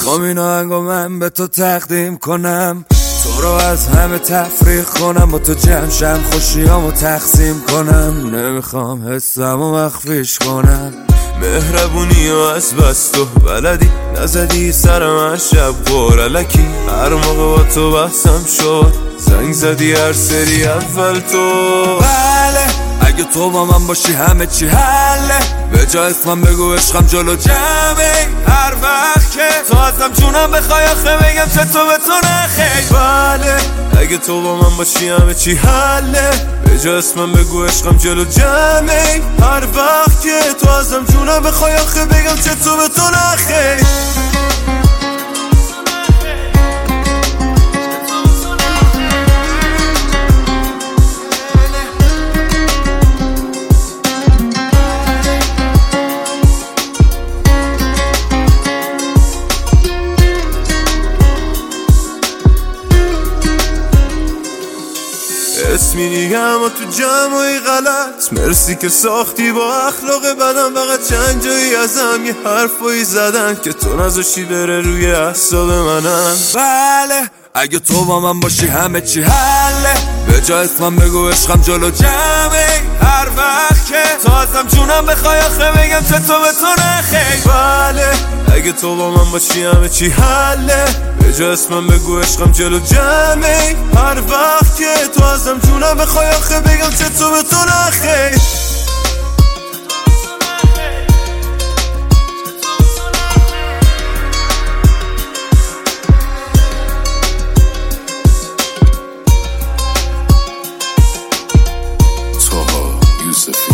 میخوام این آهنگو من به تو تقدیم کنم، تو رو از همه تفریق کنم، با تو جمع شم خوشیامو تقسیم کنم. نمیخوام حسمو مخفیش کنم، مهربونی و از بس تو بلدی، نزدی سر من شب قرالکی. هر موقع با تو بحثم شد زنگ زدی هر سری اول تو. بله اگه تو با من باشی همه چی حله، به جا اسمم بگو عشقم جلو جمعه. هر وقت که تو ازم جونم بخوای آخه بگم چطور به تو نخیر. بله اگه تو با من باشی همه چی حله، به جا اسمم بگو عشقم جلو جمعه. هر وقت که تو ازم جونم بخوای آخه بگم چطور به تو نخیر. اسمی دیگم و تو جمعی غلط، مرسی که ساختی با اخلاق بدم. فقط چند جایی ازم یه حرفایی زدن که تو نذاشتی بره روی اعصاب منم. بله اگه تو با من باشی همه چی حله، به جا اسمم بگو عشقم جلو جمعه. هر وقت که تو ازم جونم بخوای آخه بگم چطور به تو نخیر. بله اگه تو با من باشی همه چی حله، به جا اسمم بگو عشقم جلو جمعه. هر وقت که تو ازم جونم بخوای آخه بگم چطور به تو نخیر. Yusuf